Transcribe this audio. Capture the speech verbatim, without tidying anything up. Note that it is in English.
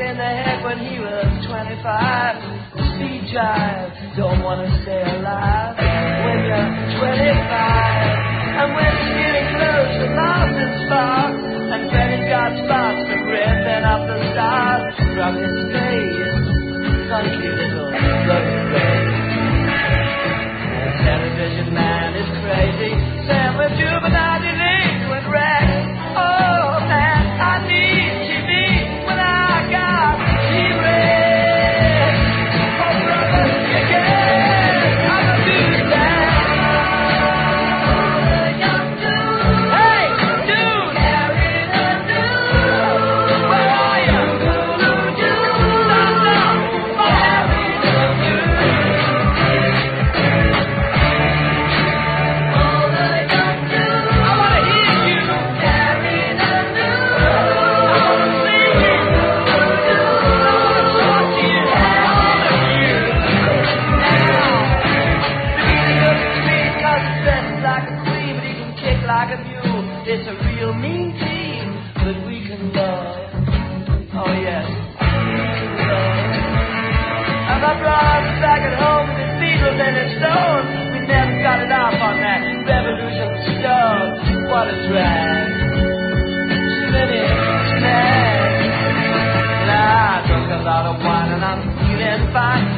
in the head when he was twenty-five. Speed drive, don't wanna stay alive when you're twenty-five. And when it's getting close to Mars' spark, and Freddy's got spots for ripping up the stars from his face. Funky little rubber face. The television man is crazy, Sam with juvenile delinquent wreck. Oh man, I need T V when I got T-Rex. Oh brother, you can, I'm a dude man. Hey, dude, where are you? Stop now, oh Harry, I wanna hear you. Like a mule, it's a real mean team, but we can love. Oh yes, we can love. And my brother's back at home with his Beatles and his Stones. We never got it off on that revolution stuff. What a drag. Spinning, snag. Nah, I drunk a lot of wine and I'm feeling fine.